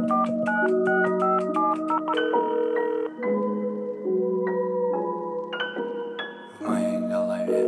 В моей голове.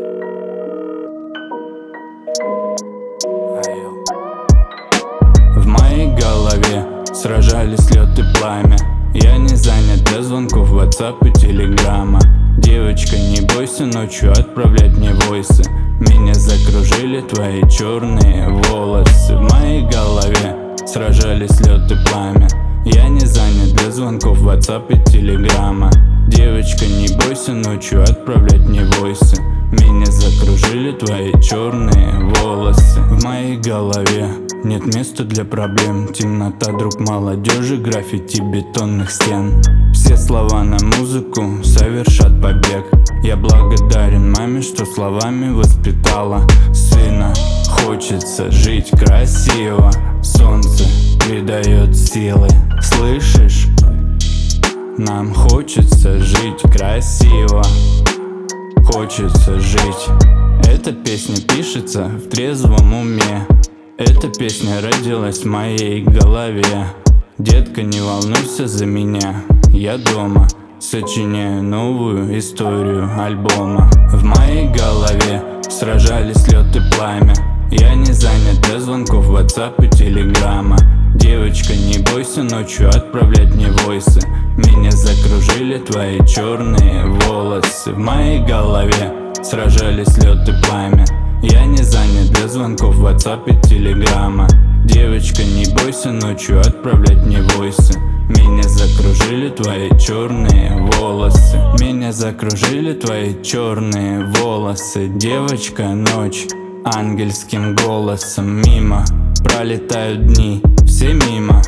В моей голове сражались лед и пламя. Я не занят для звонков в WhatsApp и Телеграма. Девочка, не бойся ночью отправлять мне войсы. Меня закружили твои черные волосы. В моей голове сражались лед и пламя. Я не занят для звонков в WhatsApp и Телеграма. Девочка, не бойся ночью отправлять мне войсы. Меня закружили твои черные волосы. В моей голове нет места для проблем. Темнота, друг молодежи, граффити бетонных стен. Все слова на музыку совершат побег. Я благодарен маме, что словами воспитала сына. Хочется жить красиво. Солнце придает силы. Слышишь? Нам хочется жить красиво. Хочется жить. Эта песня пишется в трезвом уме. Эта песня родилась в моей голове. Детка, не волнуйся за меня, я дома. Сочиняю новую историю альбома. В моей голове сражались лед и пламя. Я не занят для звонков в WhatsApp и Телеграма. Девочка, не бойся ночью отправлять мне войсы. Меня закружили твои черные волосы. В моей голове сражались лед и пламя. Я не занят для звонков в WhatsApp и Телеграма. Девочка, не бойся ночью отправлять мне войсы. Меня закружили твои черные волосы. Меня закружили твои черные волосы. Девочка, ночь ангельским голосом. Мимо пролетают дни, все мимо.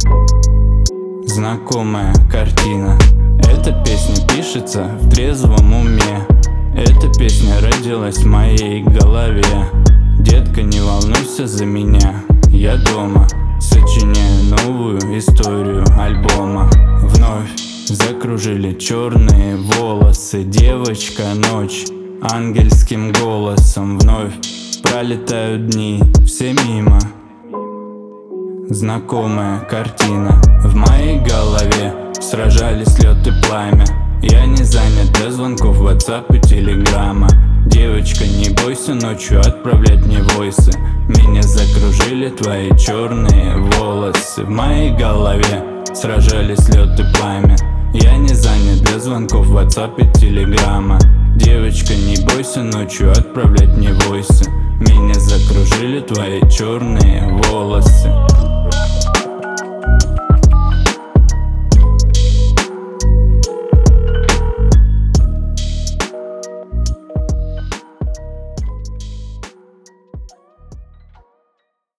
Знакомая картина. Эта песня пишется в трезвом уме. Эта песня родилась в моей голове. Детка, не волнуйся за меня, я дома. Сочиняю новую историю альбома. Вновь закружили черные волосы. Девочка, ночь ангельским голосом. Вновь пролетают дни, все мимо. Знакомая картина. В моей голове сражались лед и пламя. Я не занят для звонков в WhatsApp и Телеграма. Девочка, не бойся ночью отправлять мне войсы. Меня закружили твои черные волосы. В моей голове сражались лед и пламя. Я не занят для звонков в WhatsApp и Телеграма. Девочка, не бойся ночью отправлять мне войсы. Меня закружили твои черные волосы.